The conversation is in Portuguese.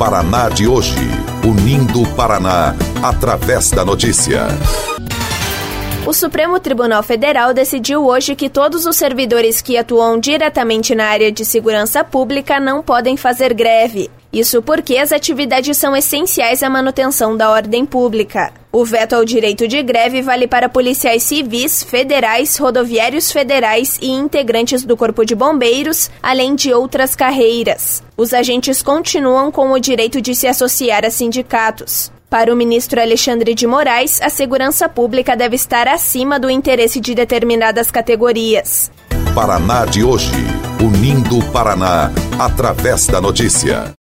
Paraná de hoje, unindo o Paraná através da notícia. O Supremo Tribunal Federal decidiu hoje que todos os servidores que atuam diretamente na área de segurança pública não podem fazer greve. Isso porque as atividades são essenciais à manutenção da ordem pública. O veto ao direito de greve vale para policiais civis, federais, rodoviários federais e integrantes do Corpo de Bombeiros, além de outras carreiras. Os agentes continuam com o direito de se associar a sindicatos. Para o ministro Alexandre de Moraes, a segurança pública deve estar acima do interesse de determinadas categorias. Paraná de hoje, unindo o Paraná através da notícia.